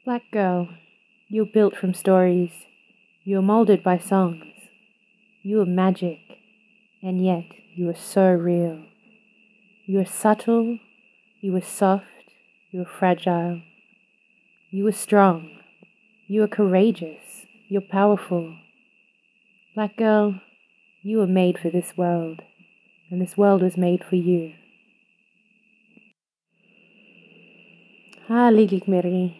Black girl, you're built from stories. You're molded by songs. You are magic, and yet you are so real. You are subtle, you are soft, you are fragile. You are strong, you are courageous, you're powerful. Black girl, you were made for this world, and this world was made for you. Lilikmeri.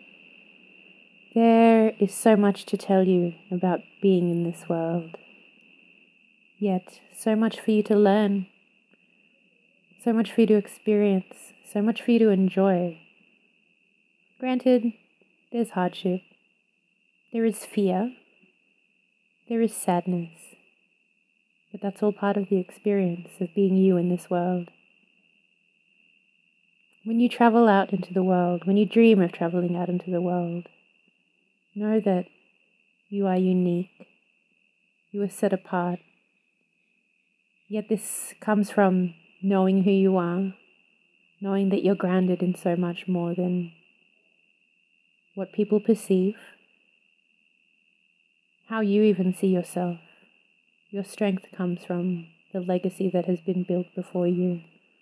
There is so much to tell you about being in this world, yet so much for you to learn, so much for you to experience, so much for you to enjoy. Granted, there's hardship, there is fear, there is sadness, but that's all part of the experience of being you in this world. When you travel out into the world, when you dream of traveling out into the world, know that you are unique, you are set apart. Yet this comes from knowing who you are, knowing that you're grounded in so much more than what people perceive, how you even see yourself. Your strength comes from the legacy that has been built before you.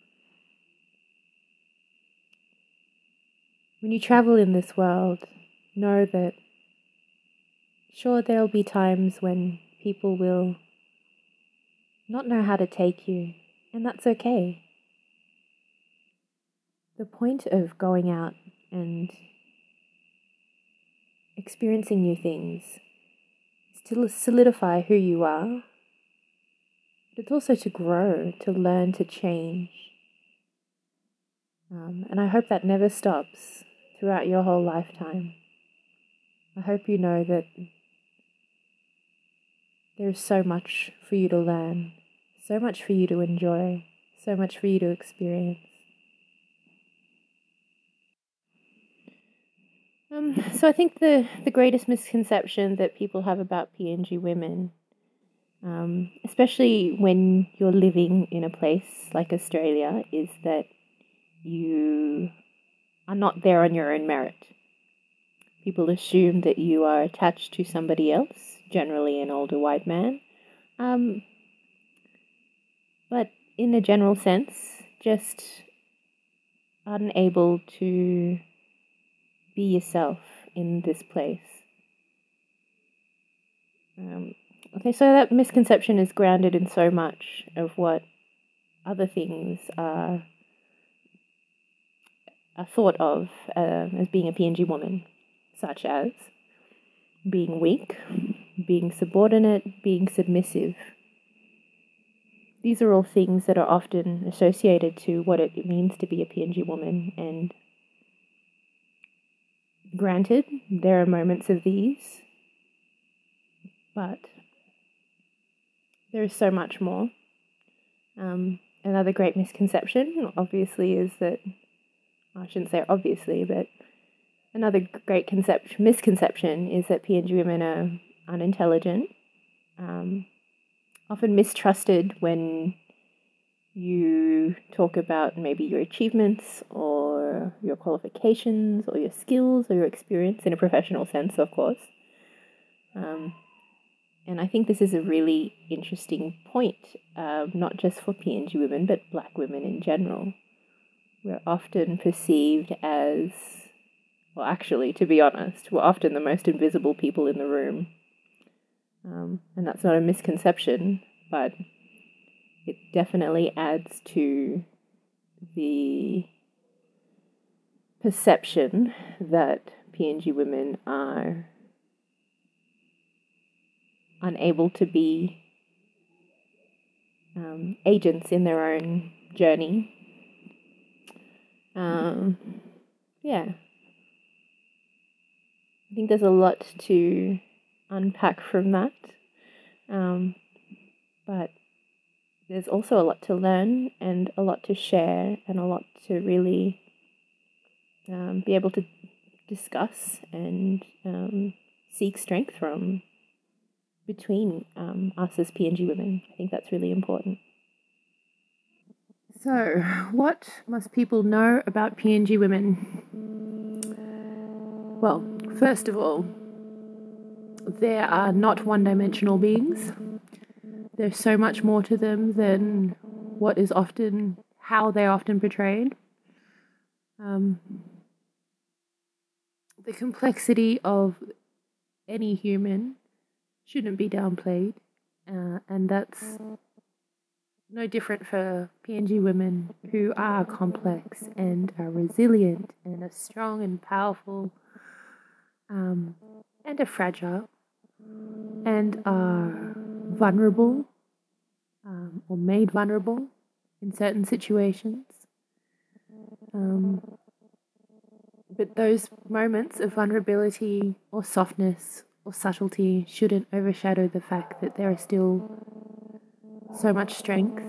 When you travel in this world, know that sure, there'll be times when people will not know how to take you, and that's okay. The point of going out and experiencing new things is to solidify who you are, but it's also to grow, to learn, to change. And I hope that never stops throughout your whole lifetime. I hope you know that there's so much for you to learn, so much for you to enjoy, so much for you to experience. So I think the greatest misconception that people have about PNG women, especially when you're living in a place like Australia, is that you are not there on your own merit. People assume that you are attached to somebody else, generally an older white man. But in a general sense, just unable to be yourself in this place. So that misconception is grounded in so much of what other things are thought of as being a PNG woman, such as being weak, being subordinate, being submissive. These are all things that are often associated to what it means to be a PNG woman, and granted, there are moments of these, but there is so much more. Another great misconception, obviously, is that, I shouldn't say obviously, but another great misconception is that PNG women are unintelligent, often mistrusted when you talk about maybe your achievements or your qualifications or your skills or your experience in a professional sense, of course. And I think this is a really interesting point, not just for PNG women, but Black women in general. We're often perceived as, well, actually, to be honest, we're often the most invisible people in the room. And that's not a misconception, but it definitely adds to the perception that PNG women are unable to be agents in their own journey. Yeah. I think there's a lot to unpack from that. But there's also a lot to learn and a lot to share and a lot to really be able to discuss and seek strength from between us as PNG women. I think that's really important. So, what must people know about PNG women? Well, first of all, there are not one-dimensional beings. There's so much more to them than how they're often portrayed. The complexity of any human shouldn't be downplayed, and that's no different for PNG women who are complex and are resilient and are strong and powerful, and are fragile and are vulnerable, or made vulnerable in certain situations. But those moments of vulnerability or softness or subtlety shouldn't overshadow the fact that there is still so much strength,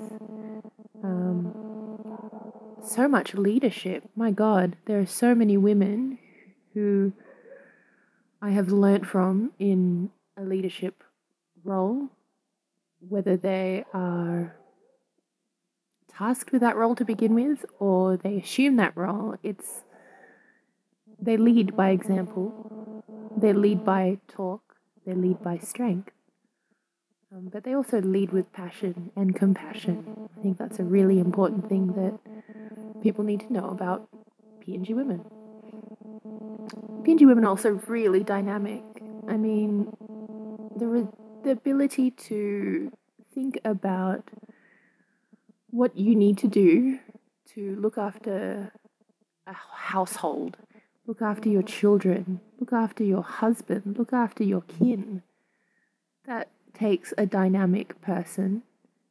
so much leadership. My God, there are so many women who I have learnt from in a leadership role, whether they are tasked with that role to begin with or they assume that role. They lead by example, they lead by talk, they lead by strength, but they also lead with passion and compassion. I think that's a really important thing that people need to know about PNG women. PNG women are also really dynamic. I mean, the ability to think about what you need to do to look after a household, look after your children, look after your husband, look after your kin. That takes a dynamic person,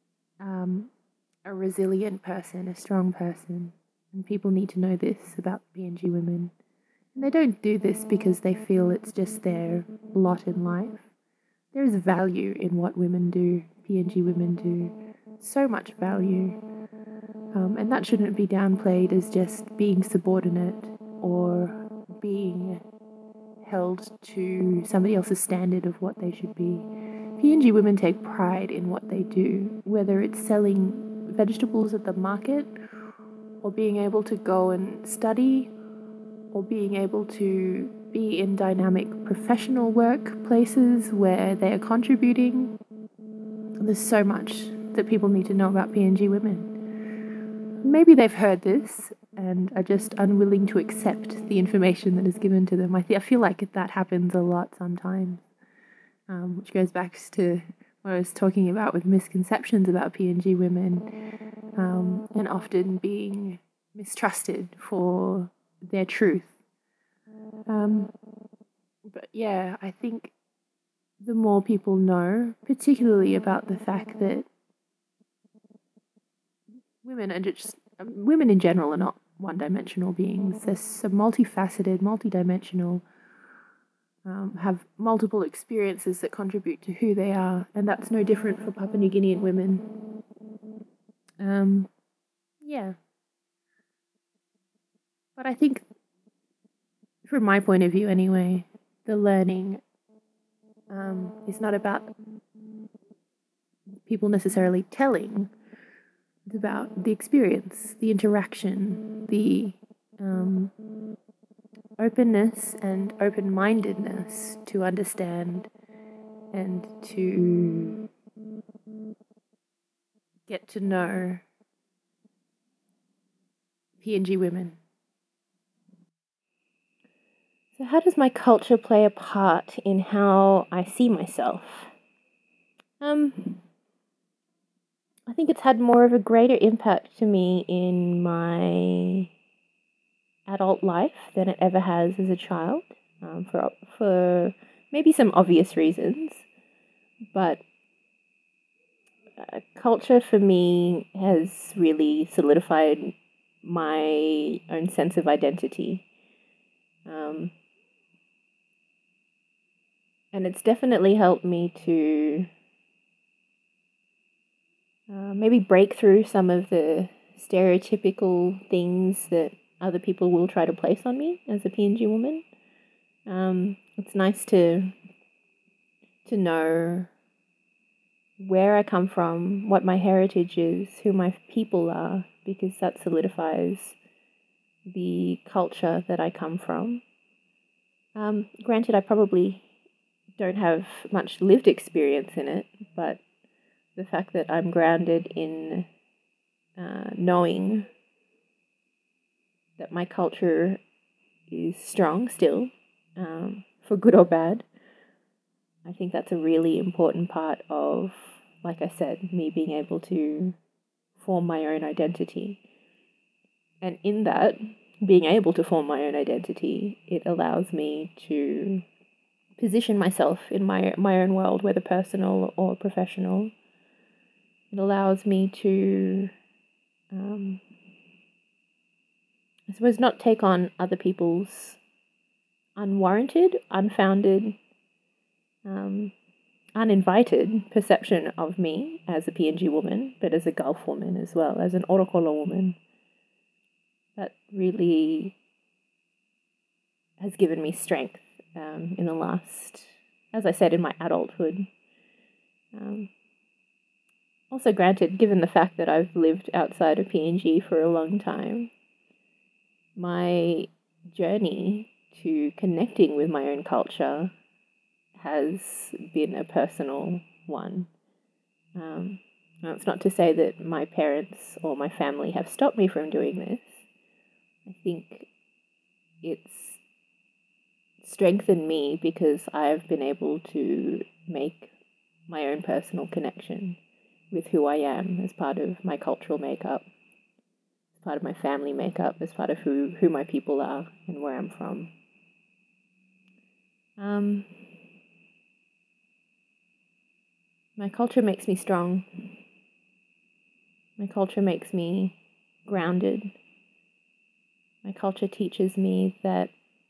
a resilient person, a strong person. And people need to know this about PNG women. And they don't do this because they feel it's just their lot in life. There is value in what women do, PNG women do. So much value. And that shouldn't be downplayed as just being subordinate or being held to somebody else's standard of what they should be. PNG women take pride in what they do, whether it's selling vegetables at the market or being able to go and study or being able to be in dynamic professional workplaces where they are contributing. There's so much that people need to know about PNG women. Maybe they've heard this and are just unwilling to accept the information that is given to them. I feel like that happens a lot sometimes, which goes back to what I was talking about with misconceptions about PNG women, and often being mistrusted for their truth. But yeah, I think the more people know, particularly about the fact that women in general are not one-dimensional beings. They're so multifaceted, multidimensional, have multiple experiences that contribute to who they are, and that's no different for Papua New Guinean women. Yeah. But I think, from my point of view anyway, the learning is not about people necessarily telling. It's about the experience, the interaction, the openness and open-mindedness to understand and to get to know PNG women. So how does my culture play a part in how I see myself? I think it's had more of a greater impact to me in my adult life than it ever has as a child, for maybe some obvious reasons. But culture for me has really solidified my own sense of identity. And it's definitely helped me to maybe break through some of the stereotypical things that other people will try to place on me as a PNG woman. It's nice to know where I come from, what my heritage is, who my people are, because that solidifies the culture that I come from. Granted, I probably don't have much lived experience in it, but the fact that I'm grounded in knowing that my culture is strong still, for good or bad, I think that's a really important part of, like I said, me being able to form my own identity. And in that, being able to form my own identity, it allows me to position myself in my own world, whether personal or professional. It allows me to, I suppose, not take on other people's unwarranted, unfounded, uninvited perception of me as a PNG woman, but as a Gulf woman as well, as an Orokola woman. That really has given me strength in the last, as I said, in my adulthood. Also, granted, given the fact that I've lived outside of PNG for a long time, my journey to connecting with my own culture has been a personal one. Now, it's not to say that my parents or my family have stopped me from doing this. I think it's strengthened me because I've been able to make my own personal connection with who I am as part of my cultural makeup, as part of my family makeup, as part of who my people are and where I'm from. My culture makes me strong. My culture makes me grounded. My culture teaches me that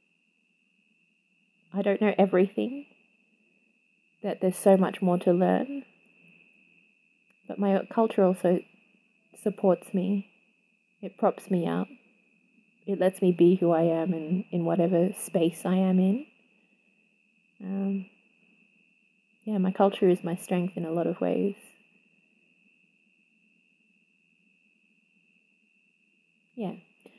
I don't know everything, that there's so much more to learn. But my culture also supports me. It props me up. It lets me be who I am in whatever space I am in. My culture is my strength in a lot of ways. Yeah.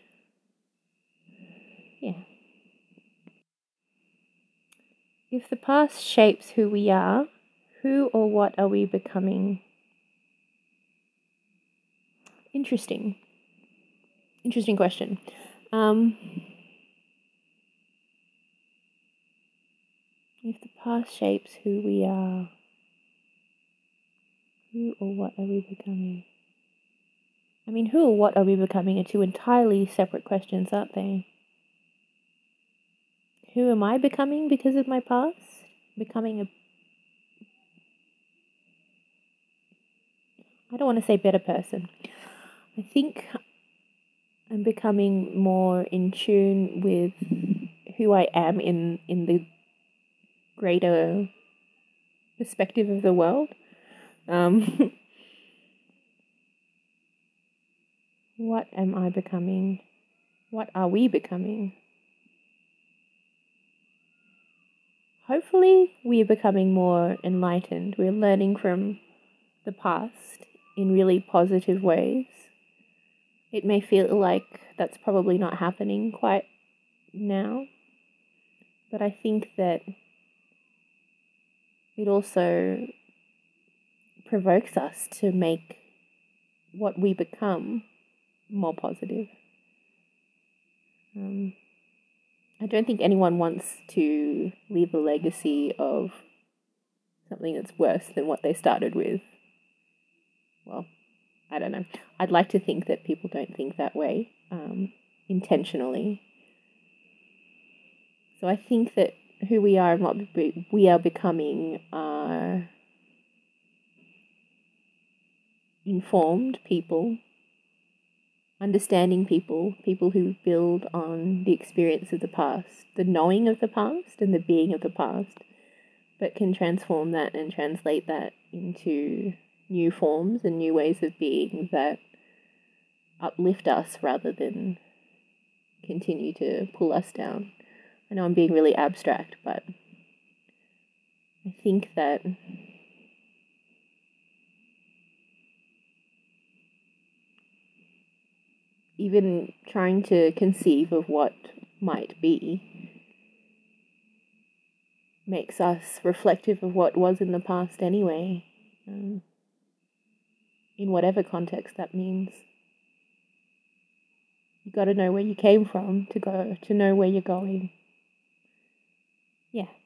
If the past shapes who we are, who or what are we becoming? Interesting question. If the past shapes who we are, who or what are we becoming? I mean, who or what are we becoming are two entirely separate questions, aren't they? Who am I becoming because of my past? I don't want to say better person. I think I'm becoming more in tune with who I am in the greater perspective of the world. What am I becoming? What are we becoming? Hopefully, we are becoming more enlightened. We're learning from the past in really positive ways. It may feel like that's probably not happening quite now, but I think that it also provokes us to make what we become more positive. I don't think anyone wants to leave a legacy of something that's worse than what they started with. Well, I don't know. I'd like to think that people don't think that way intentionally. So I think that who we are and what we are becoming are informed people, understanding people, people who build on the experience of the past, the knowing of the past and the being of the past, but can transform that and translate that into new forms and new ways of being that uplift us rather than continue to pull us down. I know I'm being really abstract, but I think that even trying to conceive of what might be makes us reflective of what was in the past anyway, in whatever context that means. You got to know where you came from to know where you're going. Yeah.